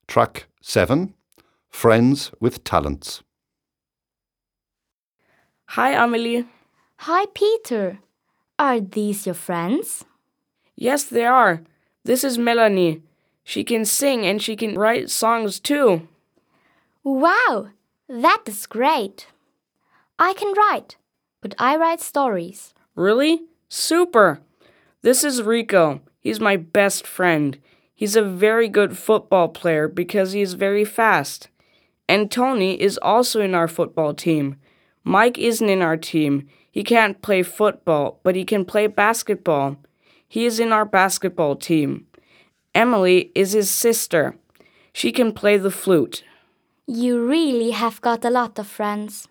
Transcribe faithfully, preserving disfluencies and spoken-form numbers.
Track seven, Friends with Talents. Hi, Amelie. Hi, Peter. Are these your friends? Yes, they are. This is Melanie. She can sing and she can write songs too. Wow, that is great. I can write, but I write stories. Really? Super! This is Rico. He's my best friend. He's a very good football player because he is very fast. And Tony is also in our football team. Mike isn't in our team. He can't play football, but he can play basketball. He is in our basketball team. Emily is his sister. She can play the flute. You really have got a lot of friends.